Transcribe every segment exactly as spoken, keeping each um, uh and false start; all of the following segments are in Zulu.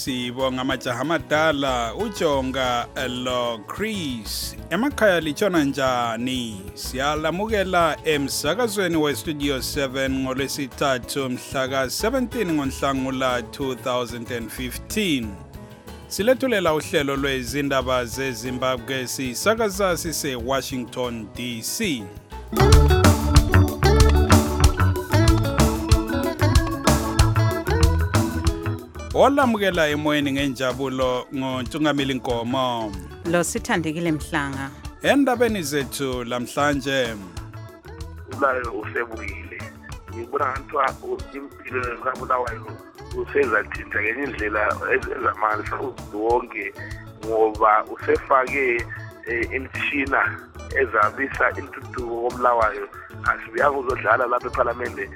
sibonga amajaha amadala uJonga lo Chris. Emakhaya litshona njani? Siyalamukela emsakazweni weStudio seven ngolwesithathu mhla ka seventeen ngoNhlangula two thousand fifteen. Silethulela uhlelo lwezindaba zeZimbabwe sisakaza sise Washington D C. Olamukela emoyeni ngenjabulo ngoNtungamili Nkomo. Lo Sithandekile Mhlanga. Endabeni zethu lamhlanje. Ulayo usebuyile. Ngibona ntwa impilo kaBulawayo usezathinta ngenye indlela ezamandla wonke ngoba usefake imithina ezabisa intuthuko koBulawayo asibuya kuzodlala lapha eParliament.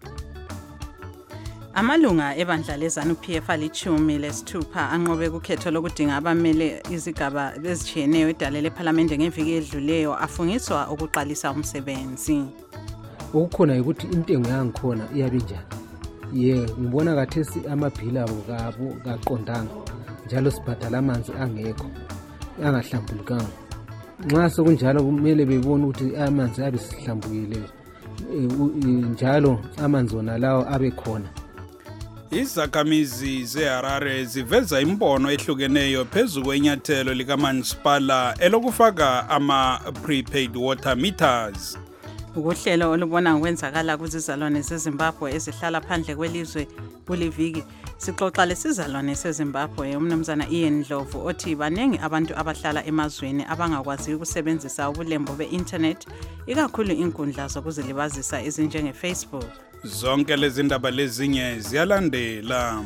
Amalunga ebandla leZANU-P F alichumi lesithupha anqobe kukhetho lokudinga abamele izigaba ezitshiyeneyo edale leParliament ngeviki edluleyo afungiswa ukuqalisa umsebenzi. Ukukhona ukuthi intengo yangikhona iyabe njani. Ye ngibona kathesi amabhila abo kabo kaqondanga njalo sibhadala amanzi angekho angahlambulukanga. Nxa sokunjalo kumele bebone ukuthi amanzi abe sihlambukile njalo amanzi wona lawo abe khona. Izakhamizi zeHarare ziveza imbono ehlukeneyo phezu kwenyathelo likamasipala elokufaka ama-prepaid water meters. Ukuhlelo olubona ngokwenzakala kuzizalwane zeZimbabwe ezihlala phandle kwelizwe kuliviki. Sixoxa lesizalwane seZimbabwe umnumzana Ian Ndlovu othi banengi abantu abahlala emazweni abangakwazi ukusebenzisa ubulembo be-internet ikakhulu inkundla zokuzilibazisa ezinjenge-Facebook. Zonke lezi ndaba lezinye ziyalandela.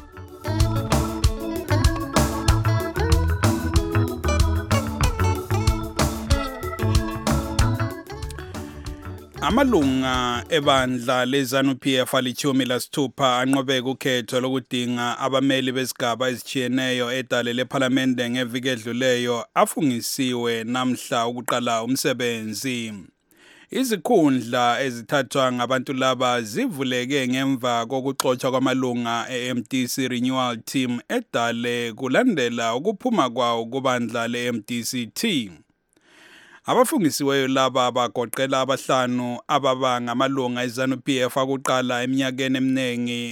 Amalunga ebandla leZANU-P F alichumi lasithupha anqobe kukhetho lokudinga abameli besigaba ezitshiyeneyo edale leParliament ngeviki edluleyo afungisiwe namhla ukuqala umsebenzi. Izikhundla ezithathwa ngabantu laba zivuleke ngemva kokuxoxa kwamalunga e-M D C Renewal Team edale kulandela ukuphuma kwawo kubandla le-M D C T. Abafungisiweyo laba bagoqela abahlanu ababa ngamalunga eZANU-P F akuqala eminyakeni eminingi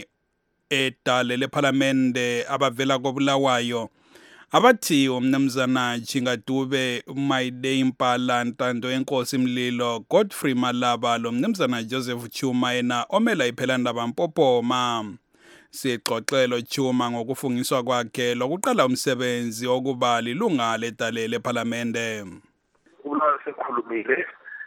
edale leParliament abavela koBulawayo. Abathi umnumzana Chingadube Maide Impala Ntando Enkosi Mlilo Godfrey Malaba lo mnumzana Joseph Chuma yena omela iPhelandaba Mpopoma. Sixoxelo Chuma ngokufungiswa kwakhe lokuqala umsebenzi okuba lilunga ledale leParliament. Ulayo sekhulumile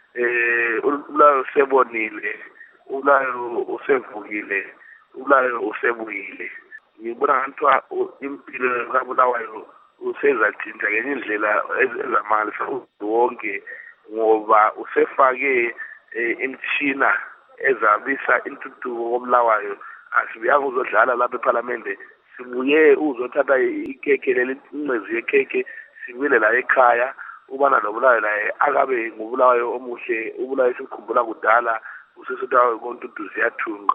eh ulayo sebonile ulayo usevukile ulayo usebuyile. Ngibona ntwa impilo kaBulawayo usezathinta ngenye indlela ezamandla wonke ngoba usefake imithina ezabisa intuthuko koBulawayo asibuya kuzodlala lapha eParliament. Sibuye uzothatha ikeke lelincezi yekeke sibile la ekhaya ubana noBulawayo naye akabe ngubulawayo omuhle ubulawayo sikhumbula kudala usesuthawe kontuduzi yathunqa.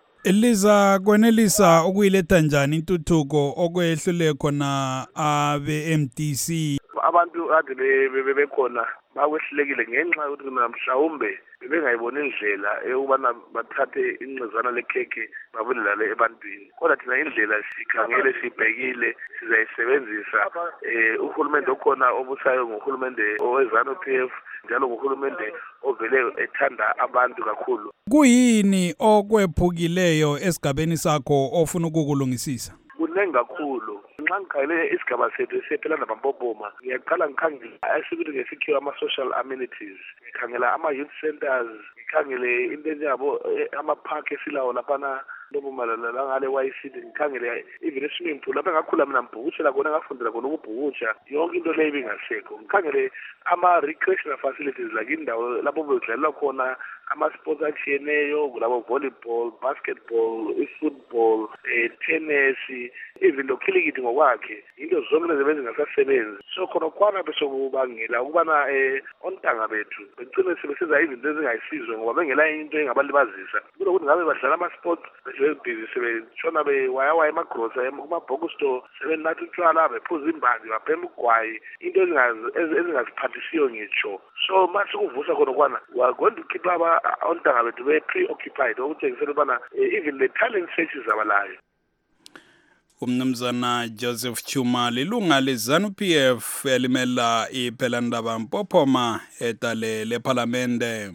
Eliza kwenelisa ukuyiletha njani intuthuko okwehlule khona abe-M D C? Abantu ade bebekhona bakwehlulekile ngenxa yokuthi mhlawumbe bebengayibona indlela eyokubana bathathe incezana lekheke babulelale ebantwini. Kodwa thina indlela sikhangele sibhekile sizayisebenzisa eh uhulumende okhona obusayo ngohulumende oweZANU-P F njalo ngohulumende ovele ethanda abantu kakhulu. Kuyini okwephukileyo esigabeni sakho ofuna ukukulungisisa? Kunengi kakhulu. Nxa ngikhangele isigaba sethu sePhelandaba Mpopoma ngiyaqala ngikhangele asikuthi ngesikhiwa ama-social amenities, ngikhangela ama-youth centers, ngikhangele into enjengabo ama-park esilawo laphana Mpopoma langale Y C D, ngikhangele even i-swimming pool lapha ngakhula mina ngibhukutshela khona ngafundela khona ukubhukutsha yonke into leyo ibingasekho. Ngikhangele ama-recreational facilities like indawo lapho bezidlalelwa khona ama-sports atshiyeneyo, kulabo volleyball, basketball, i-football, eh, tennis, even lokhilikithi ngokwakhe, into zonke lezi bezingasasebenzi. So khona kwana besokubangela ukubana eh ontanga bethu begcine sebesenza izinto ezingayisizwe ngoba bengela into engabalibazisa. Kulokuthi ngabe badlala ama-sports besebhizi sebetshona bewayawaya emagrosa kumabhoku store sebenathi utshwala bephuza imbangi babhema ugwayi into ezingaziphathisiyo ngitsho. So mase kuvusa khona kwana we are going to keep aba ontanga bethu be-preoccupied okutshengisela ubana even the talent searches abalayo. Umnumzana Joseph Chuma lilunga lezanu P F elimela iPhelandaba Mpophoma etale lePhalamende.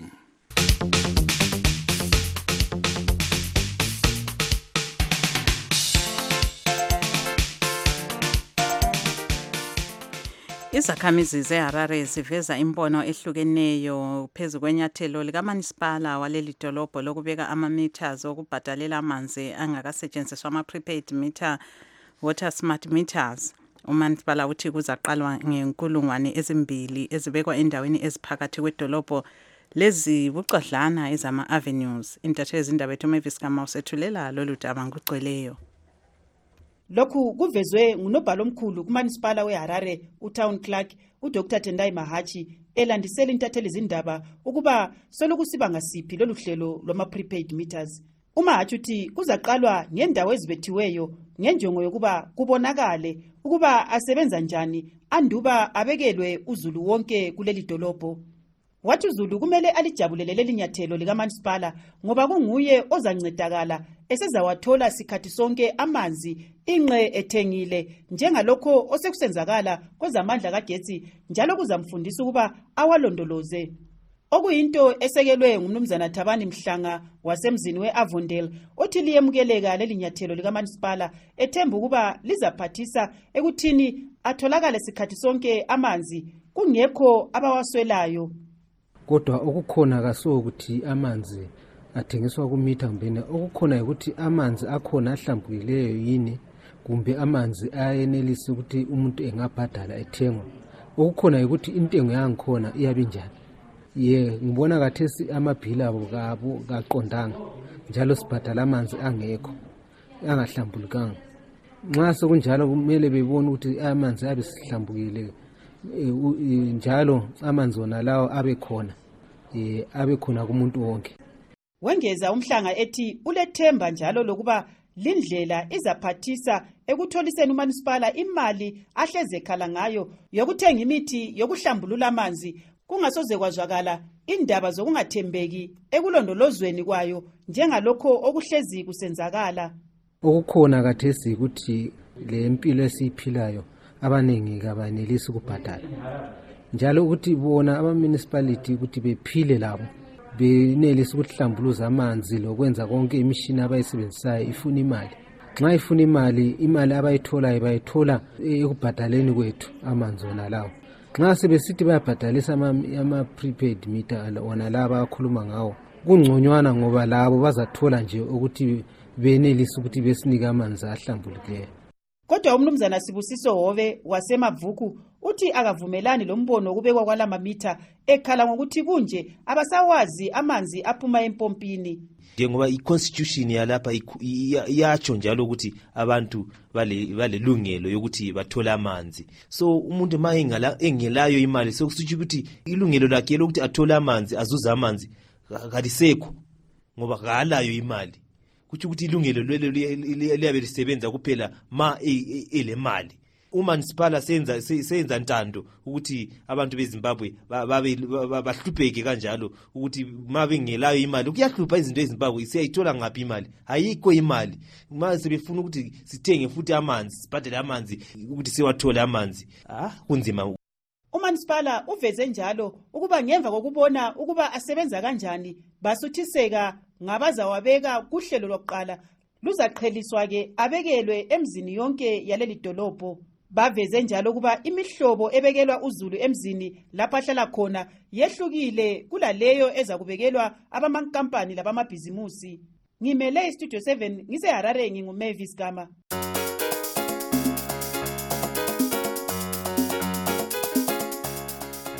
Izakhamizi zeHarare ziveza imbono ehlukeneyo phezu kwenyathelo likamasipala waleli dolobho lokubeka ama-meters okubhadalela amanzi angakasetshenziswa ama-prepaid meter, water smart meters. Umasipala uthi kuzaqalwa ngenkulungwane ezimbili ezibekwa endaweni eziphakathi kwedolobho lezi bucwadlana ezama-avenues. Intatheli zindaba ethu Mavis Kama usethulela lolu daba ngokugcweleyo. Lokhu kuvezwe ngunobhala omkhulu kumanisipala weHarare uTown Clerk uDr Tendai Mahachi elandisela intatheli zindaba ukuba solokusiba ngasiphi lolu hlelo lwama prepaid meters. Umahachi uthi kuzaqalwa ngendawo ezibethiweyo ngenjongo yokuba kubonakale ukuba asebenza njani anduba abekelwe uzulu wonke kuleli dolobho. Wathi uzulu kumele alijabulele leli nyathelo likamasipala ngoba kunguye ozancedakala esezawathola sikhathi sonke amanzi inqe ethengile njengalokho osekusenzakala kwezamandla kagetsi njalo kuzamfundisa ukuba awalondoloze. Okuyinto esekelwe ngumnumzana Thabani Mhlanga wasemzini weAvondale othi liyemukeleka leli nyathelo likamasipala ethemba ukuba lizaphathisa ekuthini atholakale sikhathi sonke amanzi kungekho abawaswelayo. Kodwa okukhona kaso ukuthi amanzi athengiswa kumitha kumbene okukhona ukuthi amanzi akhona ahlambukileyo yini kumbe amanzi ayenelisa ukuthi umuntu engabhadala ethengwa. Okukhona ukuthi intengo yangikhona iyabinjani. Ye ngibona kathesi amabhili abo kabo kaqondanga njalo sibhadala amanzi angekho angahlambulukanga. Nxa sekunjalo kumele bebone ukuthi amanzi abe sihlambukile njalo amanzi wona lawo abe khona eh abe khona kumuntu wonke. Wengeza umhlanga ethi ulethemba njalo lokuba lindlela izaphathisa ekutholiseni umanisipala imali ahlezekhala ngayo yokuthenga imithi yokuhlambulula amanzi kungasoze kwazwakala indaba zokungathembeki ekulondolozweni kwayo njengalokho okuhlezi kusenzakala. Okukhona kathesi ukuthi le impilo esiphilayo abanengi kabanelisi ukubhadala njalo ukuthi bona ama municipality ukuthi bephile labo benelisa ukuhlambuluza amanzi lokwenza konke imishini abayisebenzisayo ifuna imali. Nxa ifuna imali imali abayithola bayithola ekubhadaleni kwethu amanzi wona lawo. Nxa sebesithi bayabhadalisa ama prepaid meter wona laba abakhuluma ngawo kungconywana ngoba labo bazathola nje ukuthi benelisa ukuthi besinika amanzi ahlambulukileyo. Kodwa umnumzana Sibusiso Hove wasemavuku uthi akavumelani lombono okubekwa kwalama mitha ekhala ngokuthi kunje abasawazi amanzi aphuma empompini. Njengoba iconstitution yalapha iyatsho njalo ukuthi abantu bale balelungelo yokuthi bathola amanzi. So umuntu mayengala engelayo imali sokusitsho ukuthi ilungelo lakhe lokuthi athola amanzi azuza amanzi kalisekho ngoba akalayo imali. Kuthi ukuthi ilungelo lelo liyabe lisebenza kuphela ma ele mali. Umanisipala senza senza ntando ukuthi abantu beZimbabwe bahlupheke kanjalo ukuthi mabengelayo imali kuyahlupha izinto eZimbabwe siyayithola ngaphi imali ayikho imali uma sebefuna ukuthi sithenge futhi amanzi sibhadale amanzi ukuthi siwathole amanzi ah kunzima. Umanisipala uveze njalo ukuba ngemva kokubona ukuba asebenza kanjani basuthiseka ngabazawabeka kuhlelo lokuqala luzaqheliswa ke abekelwe emzini yonke yaleli dolobho. Baveze njalo ukuba imihlobo ebekelwa uzulu emzini lapha ahlala khona yehlukile kulaleyo ezakubekelwa abamankampani labamabhizimusi. Ngimele iStudio seven ngiseHarare nginguMavis Kama.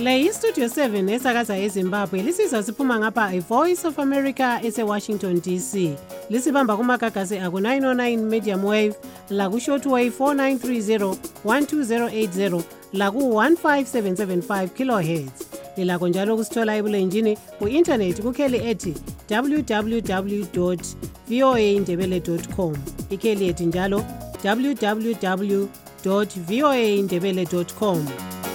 Le iStudio seven esakaza eZimbabwe lisizwa siphuma ngapha iVoice of America ese-Washington D C. Lisibamba kumagagasi aku nine oh nine medium wave, laku shortwave four nine three zero one two zero eight zero, laku one five seven seven five kilohertz. Lilakho njalo kusithola ebulenjini ku-internet kukheli ethi w w w dot v o a ndebele dot com. Ikheli ethi njalo w w w dot v o a ndebele dot com.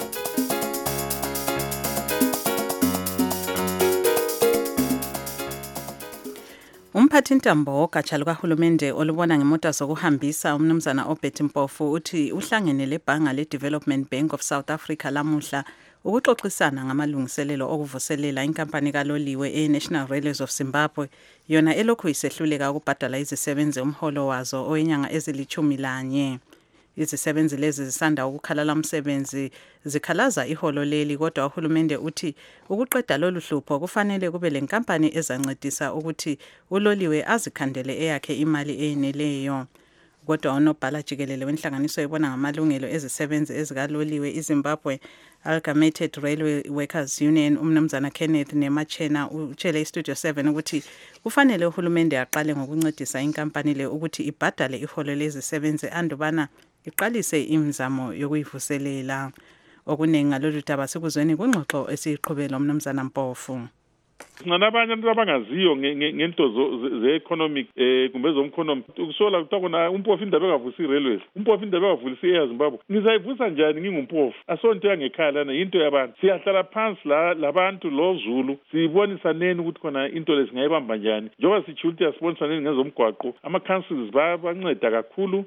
Umphathintambo wogatsha lukahulumende olubona ngemota zokuhambisa umnumzana Obert Mpofu uthi uhlangene lebhanga le-Development Bank of South Africa lamuhla ukuxoxisana ngamalungiselelo okuvuselela inkampani kaloliwe e-National Railways of Zimbabwe yona elokhu isehluleka ukubhadala izisebenzi umholo wazo owenyanga ezilichumi lanye. Izisebenzi lezi zisanda ukukhalala umsebenzi zikhalaza iholo leli, kodwa uhulumende uthi ukuqeda lolu hlupho kufanele kube lenkampani ezancedisa ukuthi uloliwe azikhandele eyakhe imali eyeneleyo. Kodwa unobhala jikelele wenhlanganiso ebona ngamalungelo ezisebenzi ezikaloliwe iZimbabwe Amalgamated Railway Workers Union umnumzana Kenneth Nemachena utshele iStudio seven ukuthi kufanele uhulumende aqale ngokuncedisa inkampani le ukuthi ibhadale iholo lezisebenzi andubana iqalise imizamo yokuyivuselela. Okuningi ngalolu daba sikuzweni kungxoxo esiqhubela umnumzana Mpofu. Nganabanye abantu abangaziyo ngento ze-economic eh kumbe zomkhonomi ukusola kuthiwa kona uMpofu indaba engavusi i-railways, uMpofu indaba engavulisi eyaZimbabwe. Ngizayivusa njani ngingumpofu? Asonto yangekhaya lana into yabantu. Siyahlala phansi la labantu lo Zulu sibonisaneni ukuthi khona into lesingayibamba njani. Njengoba sichuthi yasibonisaneni ngezomgwaqo, ama councils banceda kakhulu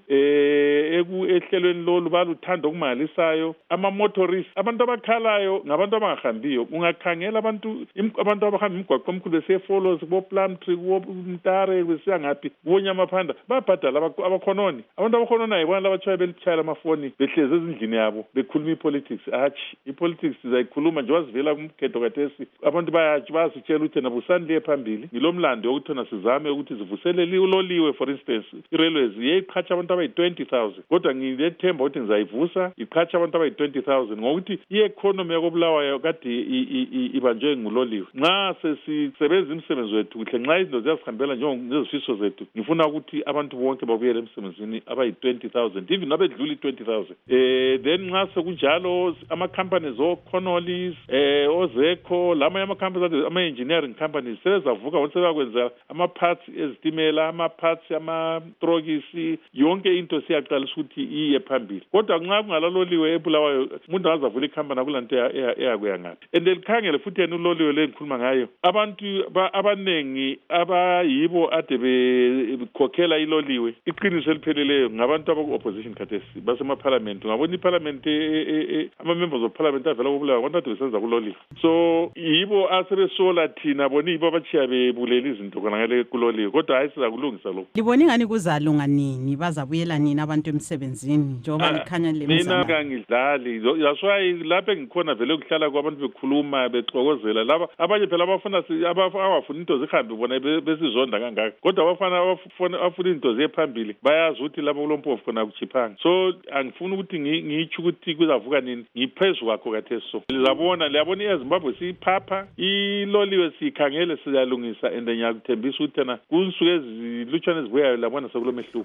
eh eku ehlelweni lolu baluthanda okumalisayo. Ama motorists, abantu abakhalayo ngabantu abangahambiyo. Ungakhangela abantu abantu abahamba imigwaqo omkhulu bese-Follows bo Plumtree bo Mtare besiya ngaphi bonyamaphanda babhadala abakhononi. Abantu abakhononi ayibona labatshaya belitshayela amafoni behleze ezindlini yabo bekhuluma ipolitics. Hatshi ipolitics sizayikhuluma nje wazivela kumkhetho kathesi. Abantu bayathi basitshela ukuthi nabusandile phambili ngilomlando ukuthi thona sizame ukuthi zivuselele uloliwe. For instance i-railways yeyiqhatsha abantu abayi twenty thousand, kodwa ngilethemba ukuthi ngizayivusa iqhatsha abantu abayi twenty thousand ngokuthi i-economy yakobulawayo kade ibanjwe nguloliwe. Nxa sesisebenza imsebenzi wethu kuhle, nxa izinto ziyasihambela njengezifiso zethu, ngifuna ukuthi abantu bonke babuyele emsebenzini abayi twenty thousand, even abedlula i-twenty thousand. Eh then nxa sekunjalo ama-companies o-Conolis eh oZeco lamanye ama-companies ama-engineering companies sezavuka ukuthi sebakwenza ama-parts ezitimela, ama-parts ama-trokisi, yonke into siyaqalisa ukuthi iye phambili. Kodwa nxa kungalaloliwe ebulawayo umuntu angazavula ikhampani akulanto eyakuya ngaphi. And likhangele futhi yena uloliwe le ngikhuluma ngayo, abantu abanengi abayibo ade bekhokhela iloliwe iqiniso elipheleleyo ngabantu abaku-opposition khathesi basemaparliament. Ngabona iparliament ama-members of parliament avela kobulawayo abantu ade besenza kuloliwe, so yibo asebesola thina bona yibo abatshiya bebulela izinto khona ngale kuloliwe, kodwa hayi sizakulungisa lokho. Libona ingani kuzalunga nini bazabuyela nini abantu emsebenzini njengoba likhanya le mizamo? Mina kangidlali, that's why lapha ngikhona vele ukuhlala kwabantu bekhuluma bexokozela laba abanye phela abafuna abafuna into zihambe bona besizonda kangaka, kodwa abafana abafuna afuna into zephambili bayazi ukuthi lapho kulompofu khona kuchiphanga. So angifuni ukuthi ngitsho ukuthi kuzavuka nini, ngiphezu kwakho kathesi. So lizabona liyabona eZimbabwe siphapha iloliwe sikhangele siyalungisa and ngiyakuthembisa ukuthi na kunsuku ezilutshwane ezibuyayo labona sekulomehluko.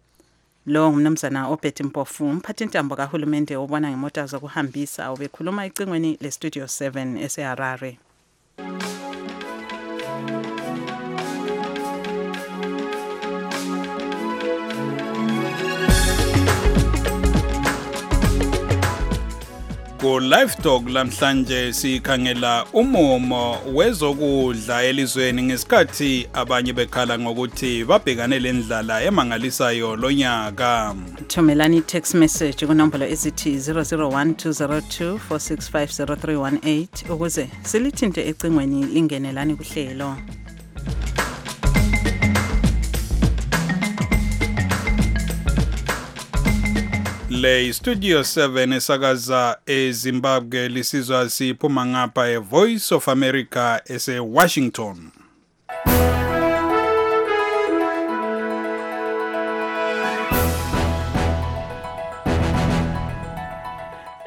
Lo ngumnumzana Obert Mpofu umphathintambo kahulumende obona ngemota zokuhambisa ubekhuluma icingweni leStudio seven eseHarare. Ku Live Talk lamhlanje sikhangela umumo wezokudla elizweni ngesikhathi abanye bekhala ngokuthi babhekane lendlala emangalisayo lonyaka. Thumelani text message kunombolo ezithi zero zero one two zero two four six five zero three one eight ukuze silithinte ecingweni lingenelani kuhlelo. Le Studio seven esakaza eZimbabwe lisizwa siphuma ngapha eVoice of America ese-Washington.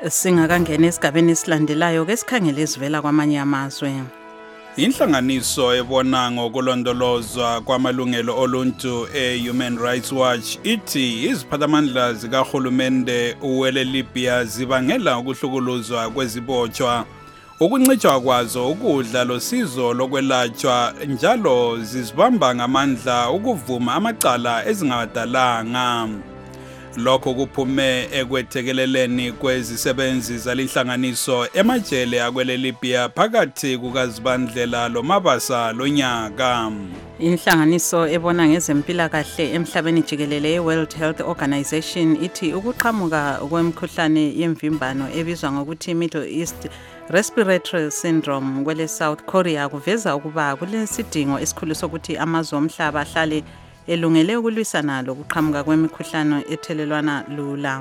Singakangena esigabeni esilandelayo ke sikhangele sivela kwamanye amazwe. Inhlanganiso ebona ngokulondolozwa kwamalungelo oluntu e-Human Rights Watch ithi iziphathamandla zikahulumende uwele Libya zibangela ukuhlukuluzwa kwezibotshwa, ukuncitshwa kwazo ukudla losizo lokwelatshwa njalo zizibamba ngamandla ukuvuma amacala ezingadalanga. Lokho kuphume ekwethekeleleni kwezisebenzi zalinhlanganiso emajele akwele Libya phakathi kukazibandlela loMabasa lonyaka. Inhlanganiso ebona ngezempilakahle emhlabeni jikelele ye-World Health Organization ithi ukuqhamuka kwemikhuhlane yemvimbano ebizwa ngokuthi Middle East Respiratory Syndrome kwele South Korea kuveza ukuba kulesidingo esikhulu sokuthi amazwe omhlaba ahlale elungele ukulwisana lokuqhamuka kwemikhuhlane ethelelwana lula.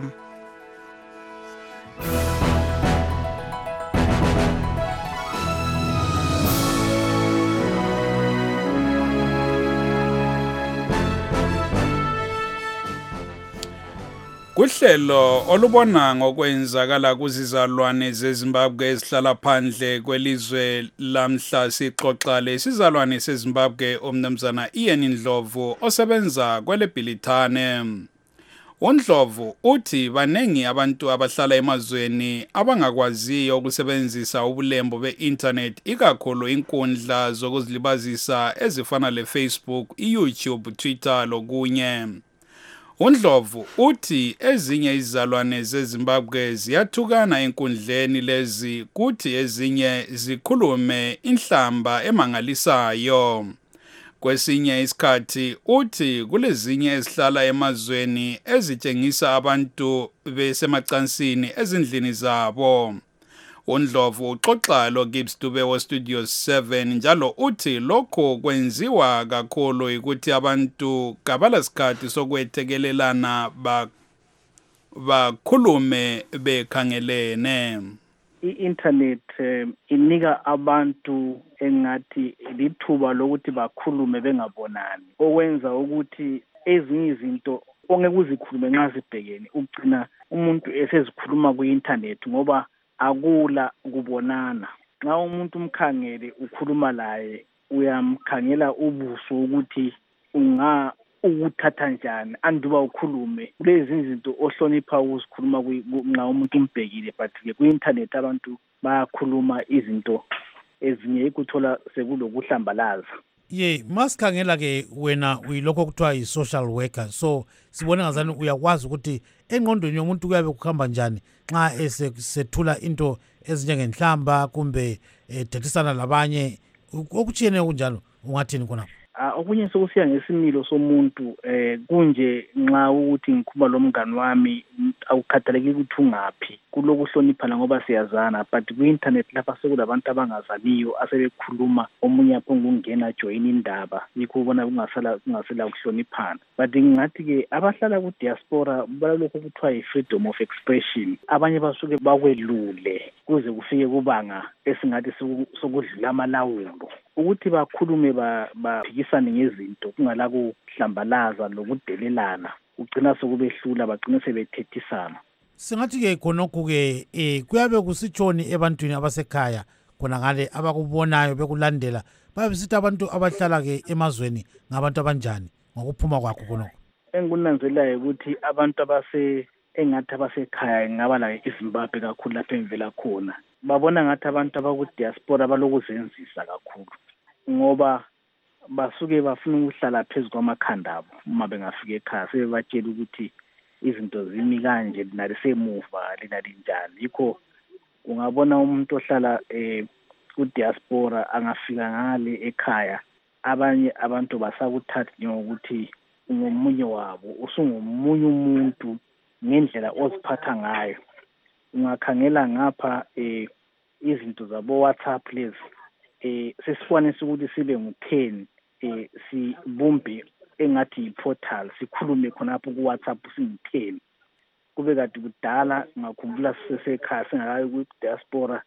Kuhlelo olubona ngokwenzakala kuzizalwane zeZimbabwe ezihlala phandle kwelizwe lamhla sixoxa lesizalwane seZimbabwe umnumzana Ian Ndlovu osebenza kwele Bhilithane. uNdlovu uthi banengi abantu abahlala emazweni abangakwaziyo ukusebenzisa ubulembo be-internet ikakhulu inkundla zokuzilibazisa ezifana le-Facebook, i-YouTube, Twitter lokunye. uNdlovu uthi ezinye izizalwane zeZimbabwe ziyathukana enkundleni lezi kuthi ezinye zikhulume inhlamba emangalisayo. Kwesinye isikhathi uthi kulezinye ezihlala emazweni ezitshengisa abantu besemacansini ezindlini zabo. uNdlovu uxoxa loGibbs Dube weStudio seven njalo uthi lokho kwenziwa kakhulu ukuthi abantu kabala sikhathi sokwethekelelana bakhulume bekhangelene. I-internet um, inika abantu engathi lithuba lokuthi bakhulume bengabonani, okwenza ukuthi ezinye izinto ongeke uzikhulume nxa zibhekene ugcina umuntu esezikhuluma ku-internet ngoba akula kubonana. Nxa umuntu umkhangele ukhuluma laye uyamkhangela ubuso ukuthi unga ukuthatha njani anduba ukhulume kulezi izinto ohlonipha ukuzikhuluma nxa umuntu umbhekile, but ke ku-internet abantu bayakhuluma izinto ezinye ikuthola sekulokuhlambalaza. Ye, masikhangela ke wena uyilokho kuthiwa yi-social worker, so sibone ngazani uyakwazi ukuthi engqondweni yomuntu kuyabe kuhamba njani nxa esethula into ezinjengenhlamba kumbe ethethisana labanye okutshiyeneyo kunjalo, ungathini khona? Uh, okunye sokusiya ngesimilo somuntu eh kunje nxa ukuthi ngikhuluma lomngani wami awukhathaleki ukuthi ungaphi kulokuhloniphana ngoba siyazana, but ku-internet lapha sekulabantu abangazaniyo asebekhuluma omunye aphonga ukungena join indaba yikho ubona kungasala kungasela kuhloniphana. But ngingathi-ke abahlala ku-diaspora balokho kuthiwa yi-freedom of expression, abanye basuke bakwelule kuze kufike kubanga esingathi sokudlula amalawulo ukuthi bakhulume baphikisane ngezinto kungala kuhlambalaza lokudelelana ugcina sokubehlula bagcina sebethethisana. Singathi-ke khonokhu-ke um kuyabe kusitshoni ebantwini abasekhaya khona ngale abakubonayo bekulandela bayabe sithi abantu abahlala-ke emazweni ngabantu abanjani ngokuphuma kwakho khonokho? Engikunanzelayo ukuthi abantu abase engathi abasekhaya ngaba la eZimbabwe kakhulu lapho engivela khona babona ngathi abantu abaku-diaspora balokuzenzisa kakhulu ngoba basuke bafuna ukuhlala phezu kwamakhanda abo uma bengafika ekhaya sebebatshela ukuthi izinto zimi kanje lina lisemuva lina linjani. Yikho ungabona umuntu ohlala eh ku-diaspora angafika ngale ekhaya abanye abantu basakuthatha njengokuthi ungomunye wabo, usungomunye umuntu ngendlela oziphatha ngayo. Ungakhangela ngapha eh izinto zabo WhatsApp lezi eh sesifanele ukuthi sibe ngu-ten eh sibumbe engathi yi-portal sikhulume khonapho ku-WhatsApp singu-ten. Kube kade kudala ngakhumbula sisesekhaya singakayi ku-diaspora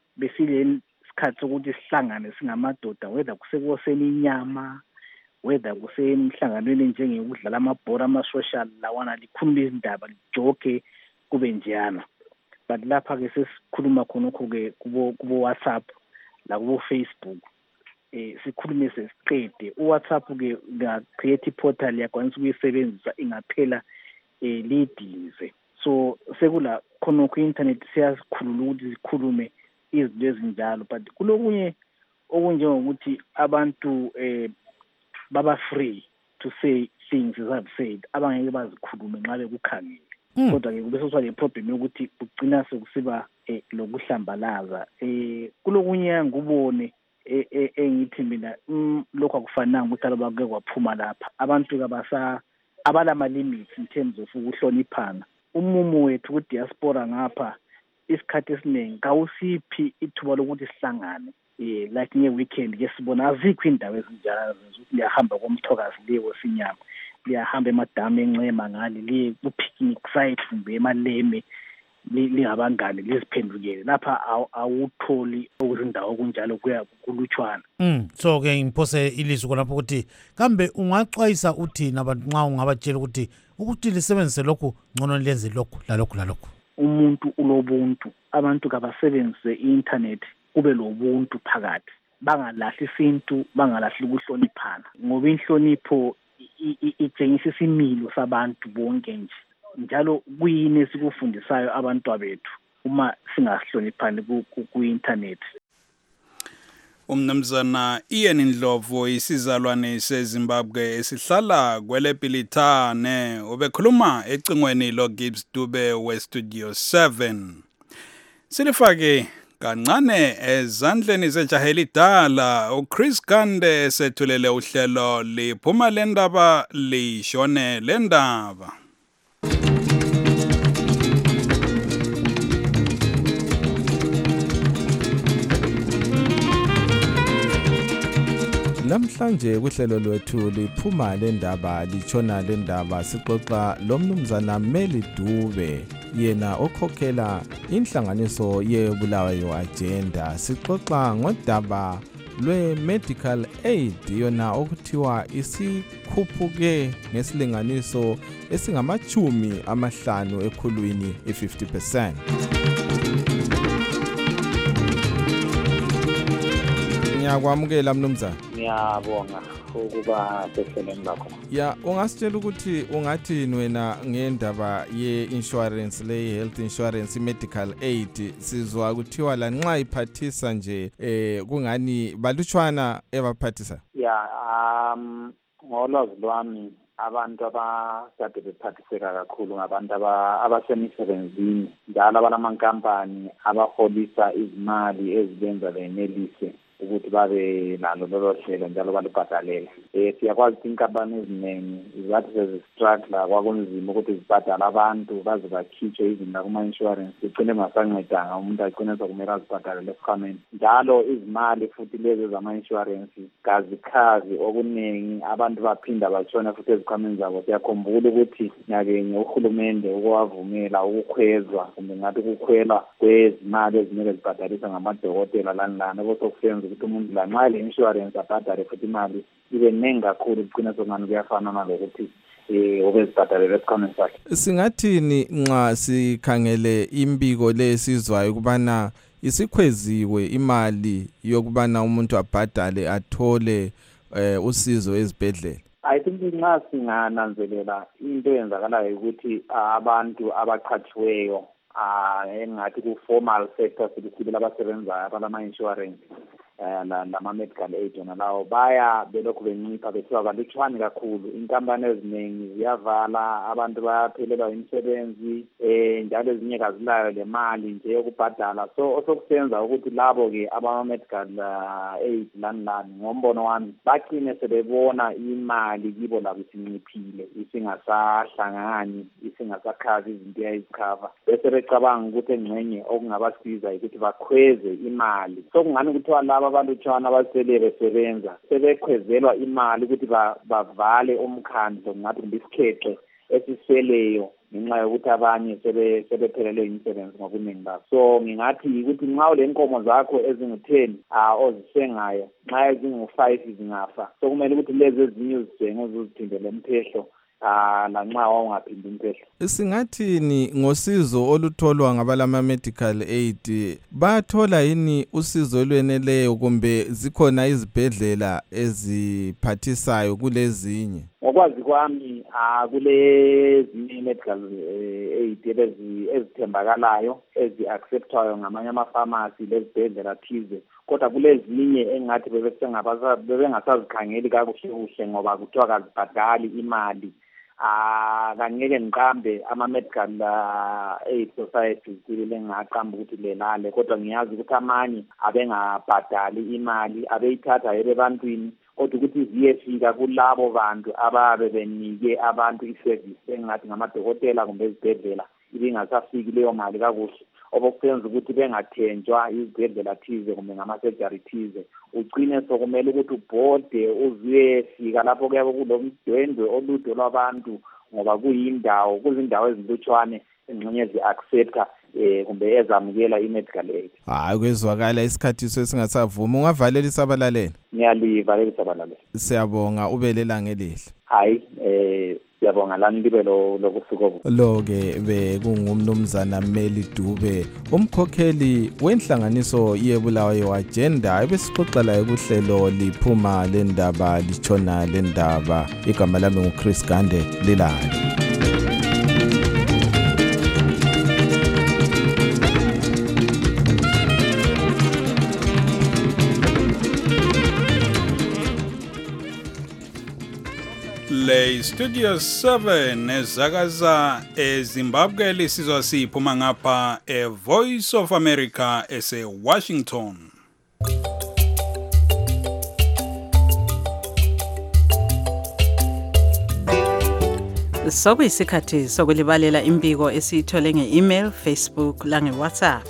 besile isikhathi sokuthi sihlangane singamadoda, whether kusekoseni inyama, whether kusemhlanganweni njengekudlala amabhora ama-social lawana likhulume izindaba lijoke kube njeyana. but lapha-ke sesikhuluma khonokho-ke kubo kubo WhatsApp la kubo Facebook eh sikhulume sesiqede. uWhatsApp-ke nga-create iportal yakwanisa ukuyisebenzisa ingaphela eh lidize. So sekula khonokho i-internet siyasikhulula ukuthi sikhulume izinto ezinjalo, but kulokunye okunjengokuthi abantu eh baba free to say things as I've said abangeke bazikhulume nxa bekukhangele. Kodwa ke kube sosale problem yokuthi ugcina sekusiba eh lokuhlambalaza. Eh kulokunye ngubone engithi mina lokho akufananga ukuthi alabake kwaphuma lapha. Abantu kabasa abalama limits in terms of ukuhloniphana. Umumo wethu ku diaspora ngapha isikhathi esiningi kawusiphi ithuba lokuthi sihlangane. Eh like nge weekend ke sibona azikho indawo ezinjalo ukuthi liyahamba komthokazi lewo sinyama, liyahamba emadami encema ngale liye ku picnic site kumbe emaleme lingabangane liziphendukele lapha awutholi okuzindawo kunjalo kuya kulutshwana. Mm so ke ngiphose ilizwi lapho ukuthi kambe ungaxwayisa uthi nabantu nxa ungabatshela ukuthi ukuthi lisebenzise lokhu ngcono lenze lokhu la lokhu la lokhu. Umuntu ulobuntu, abantu kabasebenzise i-internet kube lobuntu phakathi, bangalahli isintu, bangalahli ukuhloniphana ngoba inhlonipho itshengisa isimilo sabantu bonke nje. Njalo kuyini esikufundisayo abantu bethu uma singahloniphani ku-internet. Umnumzana Ian Ndlovu isizalwane seZimbabwe esihlala kwelepilitane ubekhuluma ecingweni lo Gibbs Dube we Studio seven. Silifake kancane ezandleni zejaheli dala uChris Gande esethulele uhlelo liphuma lendaba lishone lendaba. Namhlanje kuhlelo lwethu liphuma lendaba lichona lendaba sixoxa lomnumzana Meli Dube yena okhokhela inhlanganiso yeBulawayo Agenda. Sixoxa ngodaba lwe-medical aid yona okuthiwa isikhuphuke ngesilinganiso esingamachumi amahlanu ekhulwini i-fifty percent. Ngiyakwamukela mnumzana. Ngiyabonga ukuba sehleleni lakho. Ya ungasitshela ukuthi ungathi wena ngendaba ye-insurance le health insurance medical aid sizwa kuthiwa la nxa iphathisa nje eh kungani balutshwana ebaphathisa. Ya um ngolwazi lwami abantu abakade bephathiseka kakhulu ngabantu abasemisebenzini njalo abalamankampani abaholisa izimali ezibenza benelise ukuthi babe nalo lolo hlelo njalo balibhadalela. Eh siyakwazi ukuthi inkampani eziningi izathi sezistruggle kwakunzima ukuthi zibhadale abantu baze bakhitshwe izinto kuma insurance igcine masancedanga umuntu agcine sokumele azibhadale esikhwameni. Njalo izimali futhi lezi zama insurance kazikhazi okuningi abantu baphinda batshona futhi ezikhwameni zabo. Siyakhumbula ukuthi nyakenye uhulumende ukwavumela ukukhwezwa kumbe ngathi ukukhwela kwezimali ezimele zibhadaliswa ngamadokotela lani lana bosokusenza ukuthi umuntu la nxa le insurance abhadale futhi imali ibe ningi kakhulu ugcina sokungani kuyafana nalokuthi eh obezibhadalela esikhwameni sakhe. Singathini nxa sikhangele imbiko lesizwayo kubana isikhweziwe imali yokubana umuntu abhadale athole eh usizo ezibhedlela? I think nxa singananzelela into eyenzakalayo ukuthi abantu abaqhatshiweyo ah engathi ku formal sector sibili abasebenzayo abalama insurance eh lama medical aid nalawo baya belokhu bencipha bethiwa balutshwane kakhulu. Inkampani eziningi ziyavala, abantu bayaphelelwa imisebenzi eh njalo ezinye kazilayo le mali nje yokubhadala. So osokusenza ukuthi labo ke abama medical aid lani lani ngombono wami bagcine sebebona imali kibo labo isinciphile, isingasahlangani, isingasakhazi izinto ezicover, bese becabanga ukuthi engcenye okungabasiza ukuthi bakhweze imali. So kungani kuthiwa laba abalutshwana abasele besebenza sebekhwezelwa imali ukuthi bavale umkhandlo ngathi bisikhexe esiseleyo ngenxa yokuthi abanye sebephelelwe imisebenzi ngobuningi babo. So ngingathi ukuthi nxa le nkomo zakho ezingu-ten ozisengayo nxa ezingu-five zingafa, so kumele ukuthi lezi ezinye uzijenge uzithindele umphehlo ah lanxa wawungaphindi impela. Singathini ngosizo olutholwa ngabalama medical aid, bathola yini usizo lweneleyo kumbe zikhona izibhedlela eziphathisayo kulezinye? Ngokwazi kwami akulezinye medical aid ezithembakalayo ezi-acceptwayo ngamanye amafamasi lezibhedlela thize, kodwa kulezinye engathi bebengasazikhangeli kakuhle kuhle ngoba kuthiwa kazibhadali imali. Ah kangeke ngiqambe ama-medical aid society kile ngaqamba ukuthi lenale, kodwa ngiyazi ukuthi amanye abengabhadali imali abeyithatha ebantwini kodwa ukuthi ziyefika kulabo bantu ababe benike abantu iservice engathi ngamadokotela kumbe izibhedlela ibingasafiki leyo mali kakuhle, obokusenza ukuthi bengathenjwa izibhedlela thize kumbe ngama-surgery thize. Ugcine sokumele ukuthi ubhode uzuyefika lapho kuyabe kulomdwendwe olude lwabantu ngoba kuyindawo kuzindawo ezilutshwane engxenye zi-accepta eh kumbe ezamukela i-medical aid. Hayi kwezwakala isikhathi sesingasavuma, ungavalela isabalaleli? Ngiyalivalela isabalaleli. Siyabonga, ubelela ngelihle. Hayi eh siyabonga lani libe lokusuko lo ke bekungumnumzana Meli Dube, umkhokheli wenhlanganiso yeBulawayo Agenda, ebesixoxela ekuhlelo liphuma lendaba lichona lendaba. Igama lami nguChris Gande, lilali. Le Studio seven ezakaza eZimbabwe lisizwa siphuma ngapha e Voice of America ese Washington. Sokuyisikhathi sokulibalela impiko esiyithole nge-email, Facebook lange-WhatsApp.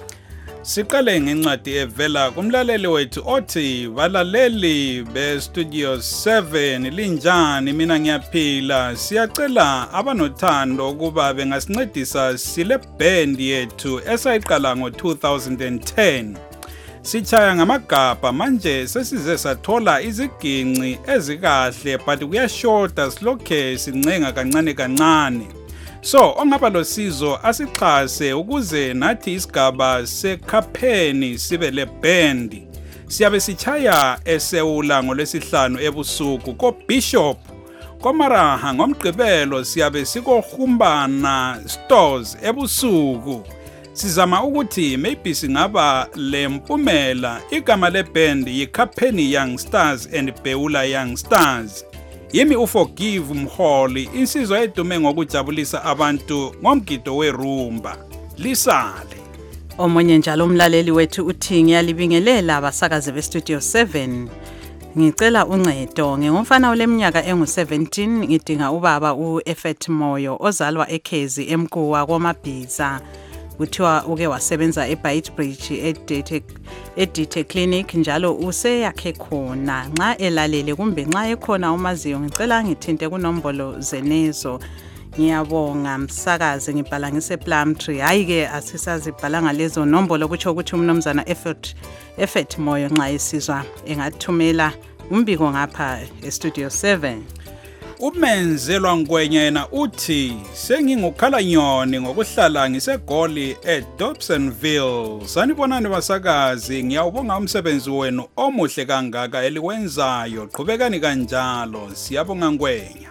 Siqale ngencwadi evela kumlaleli wethu othi balaleli be Studio seven linjani, mina ngiyaphila, siyacela abanothando ukuba bengasincedisa sile band yethu esayiqala ngo two thousand ten. Sichaya ngamagabha manje sesize sathola iziginci ezikahle but kuyashota silokhe sincenga kancane kancane. So ongaba losizo asixhase ukuze nathi isigaba sekhapheni sibe le band. Siyabe sichaya eSeula ngolwesihlanu ebusuku ko Bishop. Komaraha ngomgqibelo siyabe sikohumbana stores ebusuku. Sizama ukuthi maybe singaba lempumela. Igama le band yiKhapheni Young Stars and Beula Young Stars. Yimi uForgive Mholi, insizwa edume ngokujabulisa abantu ngomgido werumba. Lisale. Omunye njalo umlaleli wethu uthi ngiyalibingelela abasakazi be Studio seven. Ngicela uncedo, ngingumfana oleminyaka engu seventeen, ngidinga ubaba uEffet Moyo ozalwa eKhezi eMkuwa koMabhiza. Kuthiwa uke wasebenza eBeitbridge eDite eDite Clinic njalo useyakhe khona. Nxa elalele kumbe nxa ekhona umaziyo ngicela ngithinte kunombolo zenezo. Ngiyabonga msakazi, ngibhala ngise Plumtree. Hayi ke asisazibhala ngalezo nombolo kutsho ukuthi umnomzana Effort Effort Moyo nxa esizwa engathumela umbiko ngapha eStudio seven. Umenzelwa Ngwenya yena uthi sengingukhala nyoni ngokuhlala ngisegoli eDobsonville. Sanibonani basakazi, ngiyawubonga umsebenzi wenu omuhle kangaka eliwenzayo. Qhubekani kanjalo, siyabonga Ngwenya.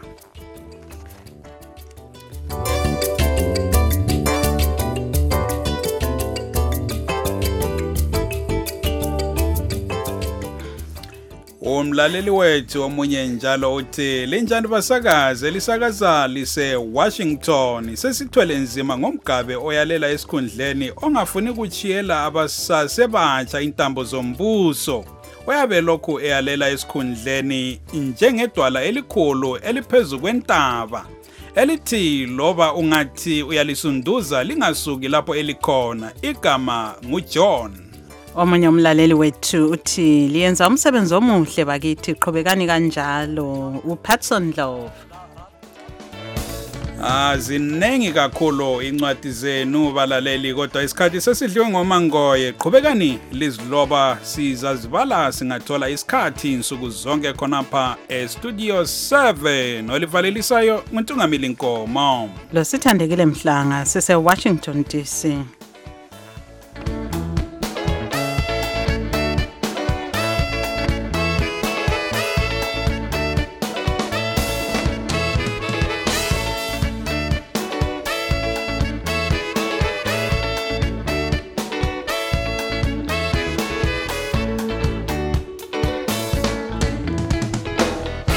Umlaleli wethu omunye njalo uthi linjani basakazi, elisakaza lise Washington sesithwele nzima ngomgabe oyalela esikhundleni ongafuni kuchiyela abasase batsha intambo zombuso. Uyabe lokhu eyalela esikhundleni njengedwala elikhulu eliphezulu kwentaba elithi loba ungathi uyalisunduza lingasuki lapho elikhona. Igama nguJohn. Omunye umlaleli wethu uthi liyenza umsebenzi omuhle bakithi, qhubekani kanjalo. uPatson Love. Ah zinengi kakhulu incwadi zenu balaleli kodwa isikhathi sesidliwe ngomangoye qhubekani liziloba sizazibala singathola isikhathi insuku zonke khona pha estudio seven olivalelisayo nguNtungamili Nkomo lo sithandekile Mhlanga sise Washington D C